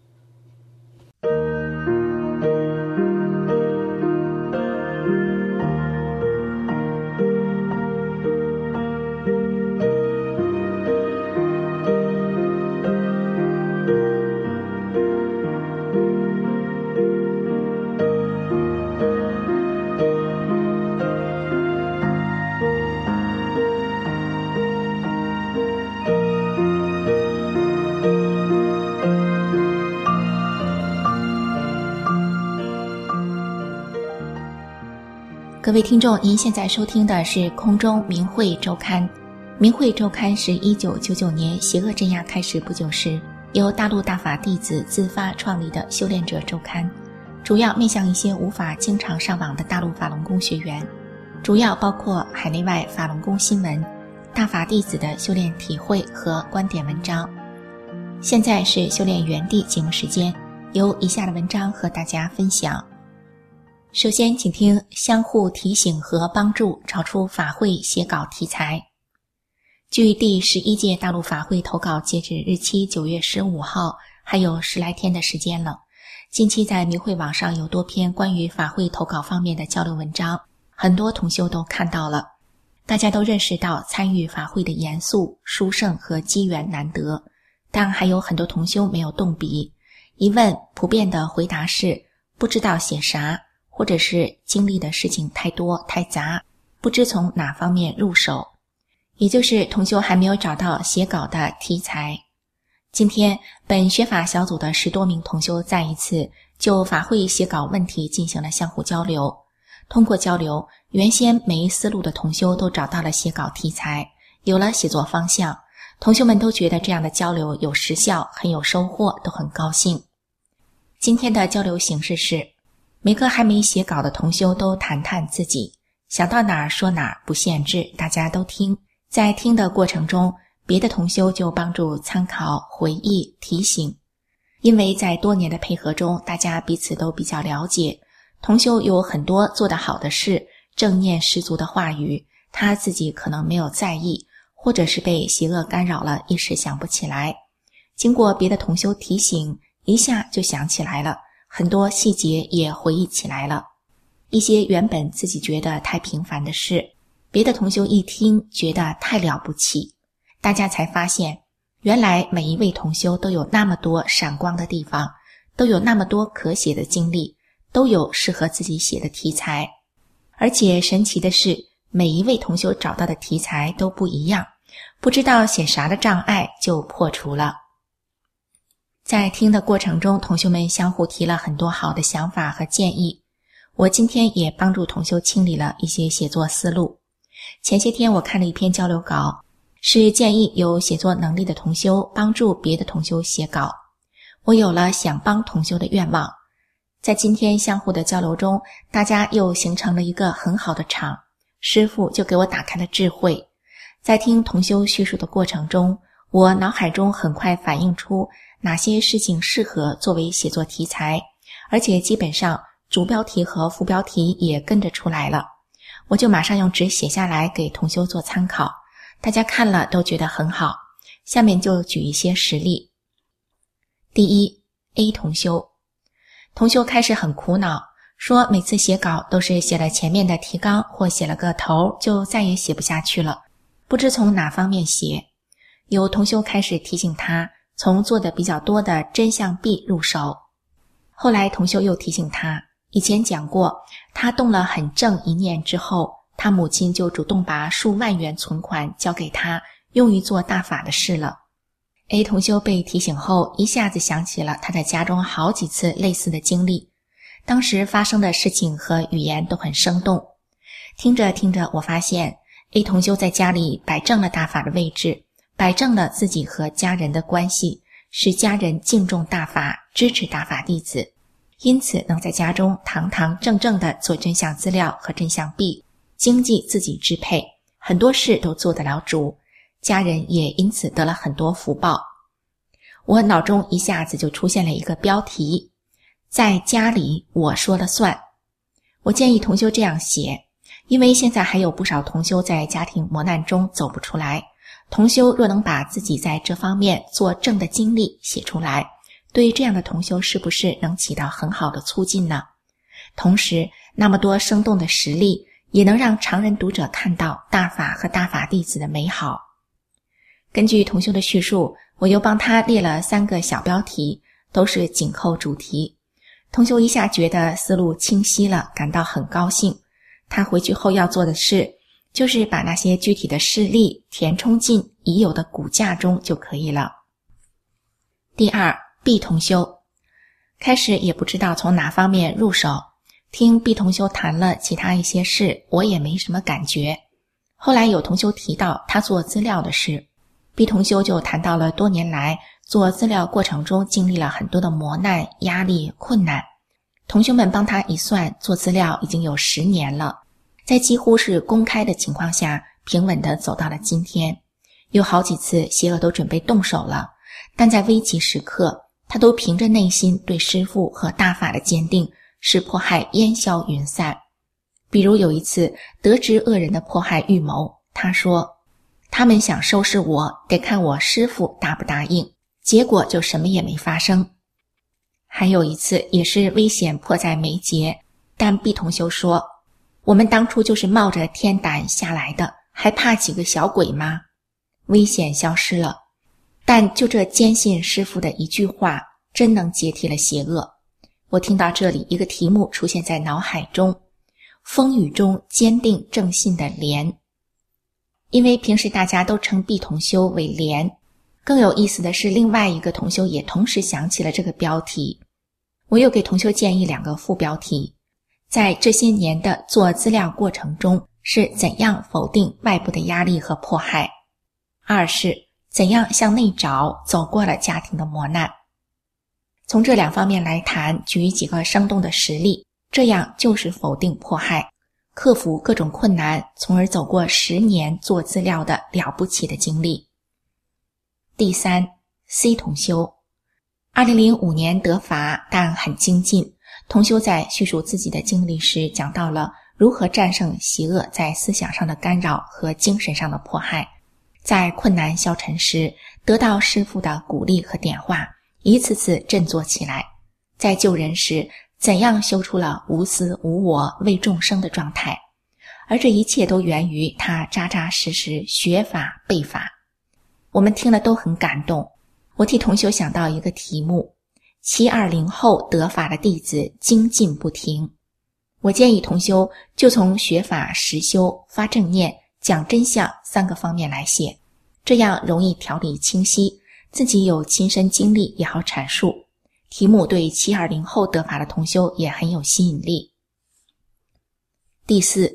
各位听众，您现在收听的是空中明慧周刊。明慧周刊是1999年邪恶镇压开始不久时，由大陆大法弟子自发创立的修炼者周刊，主要面向一些无法经常上网的大陆法轮功学员，主要包括海内外法轮功新闻、大法弟子的修炼体会和观点文章。现在是修炼原地节目时间，由以下的文章和大家分享。首先请听相互提醒和帮助找出法会写稿题材。距第11届大陆法会投稿截止日期9月15号还有10来天的时间了。近期在明慧网上有多篇关于法会投稿方面的交流文章，很多同修都看到了。大家都认识到参与法会的严肃、殊胜和机缘难得，但还有很多同修没有动笔。一问普遍的回答是不知道写啥，或者是经历的事情太多太杂，不知从哪方面入手，也就是同修还没有找到写稿的题材。今天本学法小组的10多名同修再一次就法会写稿问题进行了相互交流。通过交流，原先没思路的同修都找到了写稿题材，有了写作方向。同修们都觉得这样的交流有实效，很有收获，都很高兴。今天的交流形式是每个还没写稿的同修都谈谈自己，想到哪儿说哪儿，不限制，大家都听。在听的过程中，别的同修就帮助参考、回忆、提醒。因为在多年的配合中，大家彼此都比较了解，同修有很多做得好的事，正念十足的话语，他自己可能没有在意，或者是被邪恶干扰了，一时想不起来。经过别的同修提醒，一下就想起来了，很多细节也回忆起来了。一些原本自己觉得太平凡的事，别的同修一听觉得太了不起。大家才发现，原来每一位同修都有那么多闪光的地方，都有那么多可写的经历，都有适合自己写的题材。而且神奇的是，每一位同修找到的题材都不一样，不知道写啥的障碍就破除了。在听的过程中，同修们相互提了很多好的想法和建议。我今天也帮助同修清理了一些写作思路。前些天我看了一篇交流稿，是建议有写作能力的同修帮助别的同修写稿。我有了想帮同修的愿望。在今天相互的交流中，大家又形成了一个很好的场，师父就给我打开了智慧。在听同修叙述的过程中，我脑海中很快反映出哪些事情适合作为写作题材，而且基本上主标题和副标题也跟着出来了。我就马上用纸写下来给同修做参考，大家看了都觉得很好。下面就举一些实例。第一 A 同修开始很苦恼，说每次写稿都是写了前面的提纲或写了个头，就再也写不下去了，不知从哪方面写。有同修开始提醒他从做的比较多的真相币入手。后来同修又提醒他，以前讲过，他动了很正一念之后，他母亲就主动把数万元存款交给他，用于做大法的事了。A 同修被提醒后，一下子想起了他在家中好几次类似的经历，当时发生的事情和语言都很生动。听着听着，我发现 A 同修在家里摆正了大法的位置，摆正了自己和家人的关系，使家人敬重大法，支持大法弟子，因此能在家中堂堂正正地做真相资料和真相币，经济自己支配，很多事都做得了主，家人也因此得了很多福报。 我脑中一下子就出现了一个标题：在家里我说了算。我建议同修这样写，因为现在还有不少同修在家庭磨难中走不出来，同修若能把自己在这方面做正的经历写出来，对这样的同修是不是能起到很好的促进呢？同时那么多生动的实例也能让常人读者看到大法和大法弟子的美好。根据同修的叙述，我又帮他列了3个小标题，都是紧扣主题。同修一下觉得思路清晰了，感到很高兴。他回去后要做的事，就是把那些具体的事例填充进已有的骨架中就可以了。第二，毕同修。开始也不知道从哪方面入手，听毕同修谈了其他一些事，我也没什么感觉。后来有同修提到他做资料的事，毕同修就谈到了多年来做资料过程中经历了很多的磨难、压力、困难。同修们帮他一算，做资料已经有10年了，在几乎是公开的情况下平稳地走到了今天。有好几次邪恶都准备动手了，但在危急时刻，他都凭着内心对师父和大法的坚定，使迫害烟消云散。比如有一次得知恶人的迫害预谋，他说他们想收拾我，得看我师父答不答应，结果就什么也没发生。还有一次也是危险迫在眉睫，但毕同修说，我们当初就是冒着天胆下来的，还怕几个小鬼吗？危险消失了，但就这坚信师父的一句话，真能解体了邪恶。我听到这里，一个题目出现在脑海中：风雨中坚定正信的莲。因为平时大家都称毕同修为莲，更有意思的是，另外一个同修也同时想起了这个标题。我又给同修建议2个副标题：在这些年的做资料过程中是怎样否定外部的压力和迫害；2是怎样向内找，走过了家庭的磨难。从这2方面来谈，举几个生动的实例，这样就是否定迫害，克服各种困难，从而走过10年做资料的了不起的经历。第3， C 同修。2005年得法，但很精进。同修在叙述自己的经历时，讲到了如何战胜邪恶在思想上的干扰和精神上的迫害，在困难消沉时得到师父的鼓励和点化，一次次振作起来，在救人时怎样修出了无私无我为众生的状态。而这一切都源于他扎扎实实学法背法。我们听了都很感动。我替同修想到一个题目：720后得法的弟子精进不停。我建议同修就从学法、实修、发正念、讲真相3个方面来写，这样容易条理清晰，自己有亲身经历也好阐述。题目对720后得法的同修也很有吸引力。第4，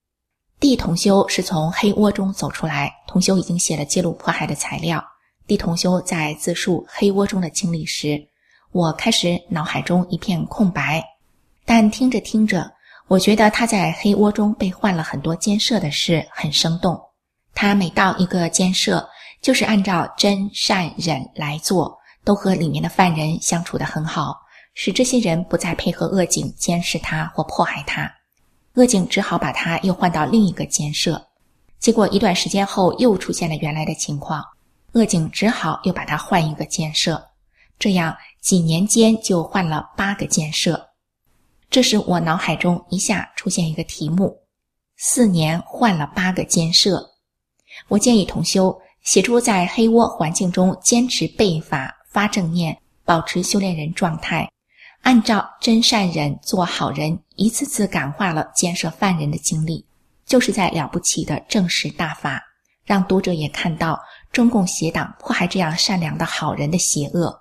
D 同修是从黑窝中走出来，同修已经写了揭露迫害的材料。D 同修在自述黑窝中的经历时，我开始脑海中一片空白，但听着听着，我觉得他在黑窝中被换了很多监舍的事很生动。他每到一个监舍，就是按照真善忍来做，都和里面的犯人相处得很好，使这些人不再配合恶警监视他或迫害他。恶警只好把他又换到另一个监舍，结果一段时间后又出现了原来的情况，恶警只好又把他换一个监舍，这样几年间就换了8个监舍。这时我脑海中一下出现一个题目：4年换了8个监舍。我建议同修写出在黑窝环境中坚持背法、发正念、保持修炼人状态，按照真善忍做好人，一次次感化了监舍犯人的经历，就是在了不起的正实大法，让读者也看到中共邪党迫害这样善良的好人的邪恶。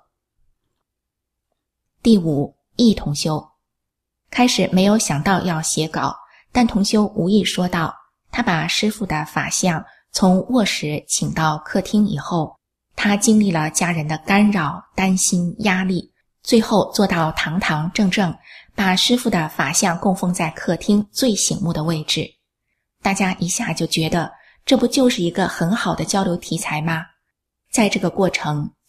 第5， E 同修。开始没有想到要写稿，但同修无意说道，他把师父的法相从卧室请到客厅以后，他经历了家人的干扰、担心、压力，最后做到堂堂正正，把师父的法相供奉在客厅最醒目的位置。大家一下就觉得这不就是一个很好的交流题材吗？在这个过程，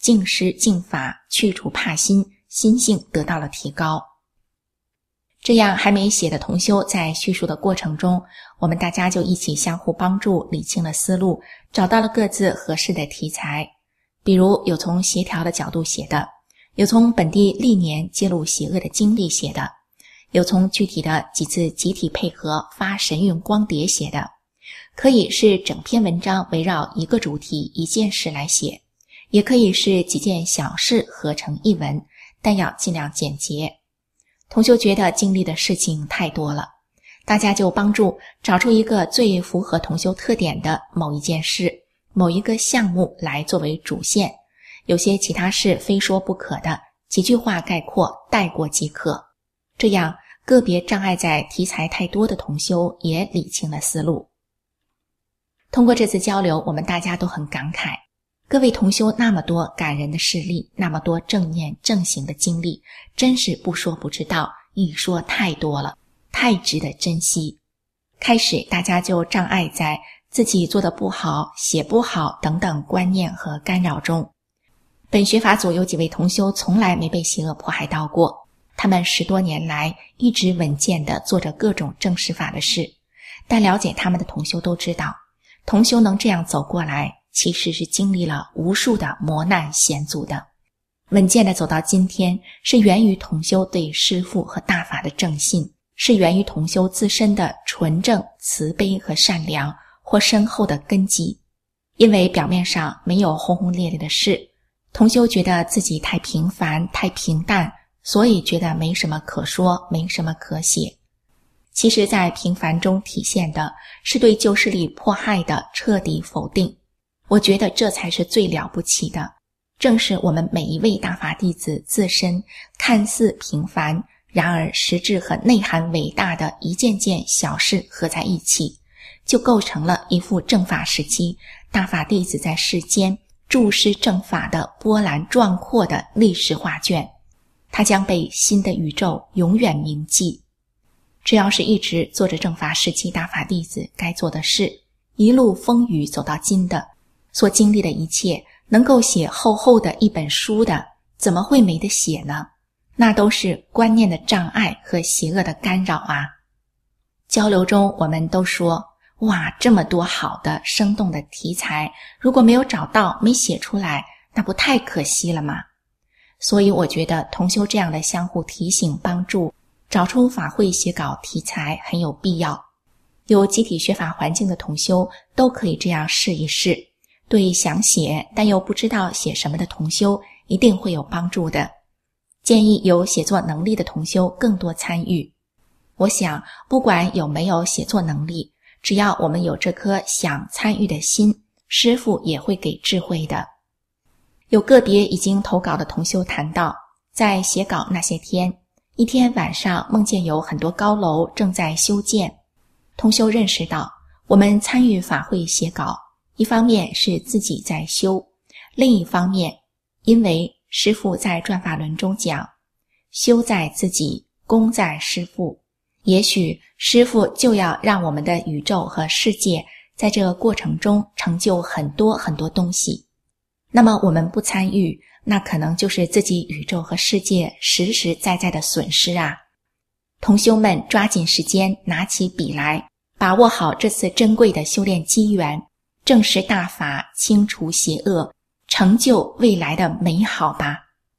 敬师敬法，去除怕心，心性得到了提高。这样还没写的同修在叙述的过程中，我们大家就一起相互帮助，理清了思路，找到了各自合适的题材。比如有从协调的角度写的，有从本地历年揭露邪恶的经历写的，有从具体的几次集体配合发神韵光碟写的，可以是整篇文章围绕一个主题一件事来写，也可以是几件小事合成一文，但要尽量简洁。同修觉得经历的事情太多了，大家就帮助找出一个最符合同修特点的某一件事，某一个项目来作为主线，有些其他事非说不可的，几句话概括带过即可。这样个别障碍在题材太多的同修也理清了思路。通过这次交流，我们大家都很感慨，各位同修那么多感人的事例，那么多正念正行的经历，真是不说不知道，一说太多了，太值得珍惜。开始大家就障碍在自己做得不好，写不好等等观念和干扰中。本学法组有几位同修从来没被邪恶迫害到过，他们10多年来一直稳健地做着各种正实法的事，但了解他们的同修都知道，同修能这样走过来，其实是经历了无数的磨难险阻的。稳健地走到今天，是源于同修对师父和大法的正信，是源于同修自身的纯正、慈悲和善良，或深厚的根基。因为表面上没有轰轰烈烈的事，同修觉得自己太平凡、太平淡，所以觉得没什么可说，没什么可写。其实在平凡中体现的是对旧势力迫害的彻底否定。我觉得这才是最了不起的，正是我们每一位大法弟子自身看似平凡，然而实质和内涵伟大的一件件小事合在一起，就构成了一幅正法时期大法弟子在世间注释正法的波澜壮阔的历史画卷，它将被新的宇宙永远铭记。只要是一直做着正法时期大法弟子该做的事，一路风雨走到今的，所经历的一切，能够写厚厚的一本书的，怎么会没得写呢？那都是观念的障碍和邪恶的干扰啊。交流中我们都说，哇，这么多好的生动的题材，如果没有找到，没写出来，那不太可惜了吗？所以我觉得同修这样的相互提醒帮助，找出法会写稿题材很有必要。有集体学法环境的同修都可以这样试一试，对想写但又不知道写什么的同修一定会有帮助的。建议有写作能力的同修更多参与。我想不管有没有写作能力，只要我们有这颗想参与的心，师父也会给智慧的。有个别已经投稿的同修谈到，在写稿那些天，一天晚上梦见有很多高楼正在修建。同修认识到，我们参与法会写稿，一方面是自己在修，另一方面，因为师父在转法轮中讲，修在自己，功在师父。也许师父就要让我们的宇宙和世界在这个过程中成就很多很多东西。那么我们不参与，那可能就是自己宇宙和世界实实在在的损失啊。同修们抓紧时间，拿起笔来，把握好这次珍贵的修炼机缘，正视大法，清除邪恶，成就未来的美好吧。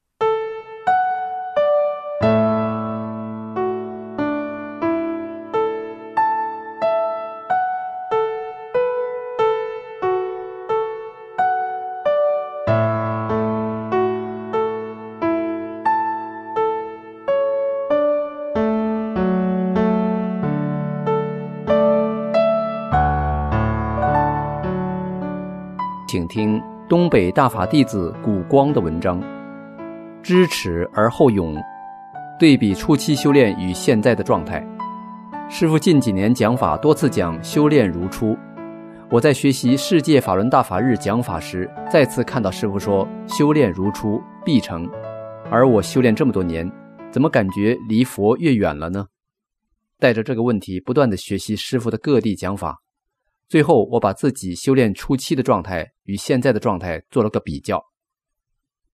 请听东北大法弟子古光的文章，知耻而后勇，对比初期修炼与现在的状态。师父近几年讲法多次讲修炼如初，我在学习世界法轮大法日讲法时，再次看到师父说修炼如初必成，而我修炼这么多年，怎么感觉离佛越远了呢？带着这个问题不断地学习师父的各地讲法，最后我把自己修炼初期的状态与现在的状态做了个比较。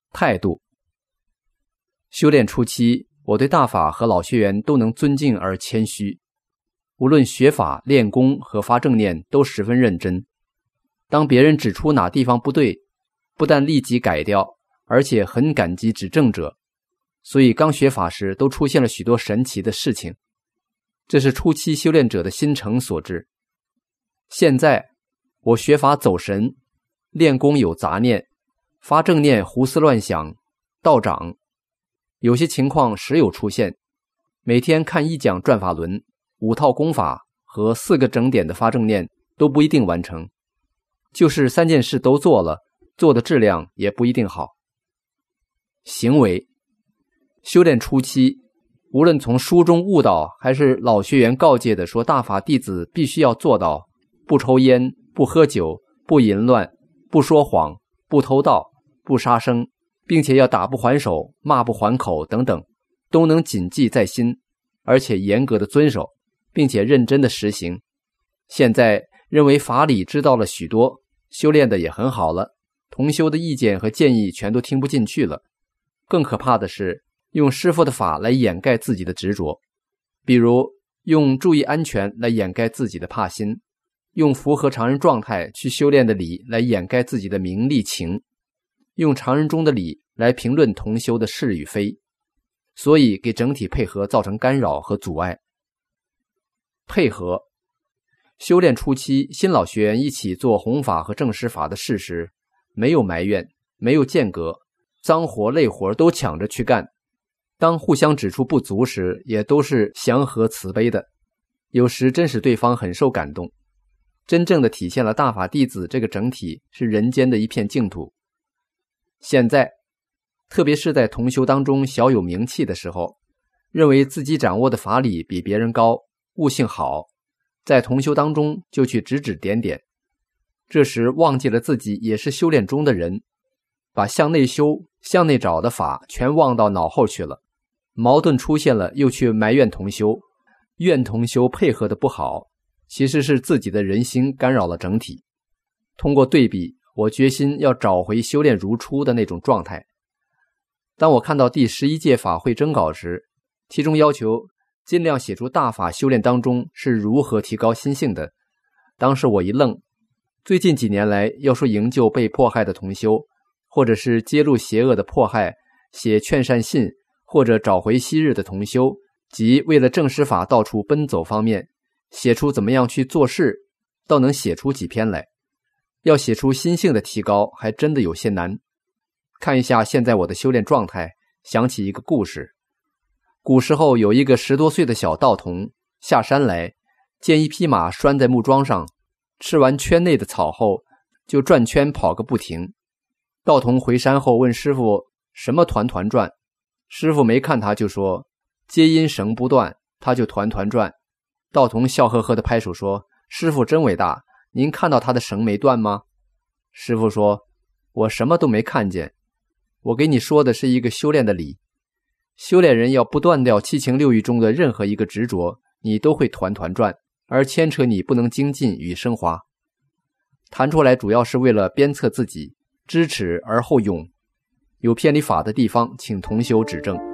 态度。修炼初期，我对大法和老学员都能尊敬而谦虚，无论学法、练功和发正念都十分认真。当别人指出哪地方不对，不但立即改掉，而且很感激指正者。所以刚学法时都出现了许多神奇的事情，这是初期修炼者的心诚所致。现在我学法走神，练功有杂念，发正念胡思乱想，道长有些情况时有出现。每天看1讲转法轮，5套功法和4个整点的发正念都不一定完成，就是3件事都做了，做的质量也不一定好。行为修炼初期，无论从书中悟道还是老学员告诫的说大法弟子必须要做到不抽烟、不喝酒、不淫乱、不说谎、不偷盗、不杀生，并且要打不还手、骂不还口等等，都能谨记在心，而且严格的遵守，并且认真的实行。现在认为法理知道了许多，修炼的也很好了，同修的意见和建议全都听不进去了。更可怕的是用师父的法来掩盖自己的执着，比如用注意安全来掩盖自己的怕心，用符合常人状态去修炼的理来掩盖自己的名利情，用常人中的理来评论同修的是与非，所以给整体配合造成干扰和阻碍。配合修炼初期，新老学员一起做弘法和正师法的事时，没有埋怨，没有间隔，脏活累活都抢着去干。当互相指出不足时，也都是祥和慈悲的，有时真使对方很受感动，真正的体现了大法弟子这个整体是人间的一片净土。现在特别是在同修当中小有名气的时候，认为自己掌握的法理比别人高，悟性好，在同修当中就去指指点点，这时忘记了自己也是修炼中的人，把向内修、向内找的法全忘到脑后去了，矛盾出现了又去埋怨同修，怨同修配合的不好，其实是自己的人心干扰了整体。通过对比，我决心要找回修炼如初的那种状态。当我看到第11届法会征稿时，其中要求尽量写出大法修炼当中是如何提高心性的，当时我一愣，最近几年来要说营救被迫害的同修，或者是揭露邪恶的迫害，写劝善信，或者找回昔日的同修，即为了正师法到处奔走方面，写出怎么样去做事，倒能写出几篇来。要写出心性的提高，还真的有些难。看一下现在我的修炼状态，想起一个故事。古时候有一个10多岁的小道童下山来，见一匹马拴在木桩上，吃完圈内的草后，就转圈跑个不停。道童回山后问师傅什么团团转，师傅没看他就说接因绳不断，他就团团转。道童笑呵呵地拍手说，师傅真伟大，您看到他的绳没断吗？师傅说，我什么都没看见，我给你说的是一个修炼的理。修炼人要不断掉七情六欲中的任何一个执着，你都会团团转，而牵扯你不能精进与升华。谈出来主要是为了鞭策自己，知耻而后勇，有偏离法的地方请同修指正。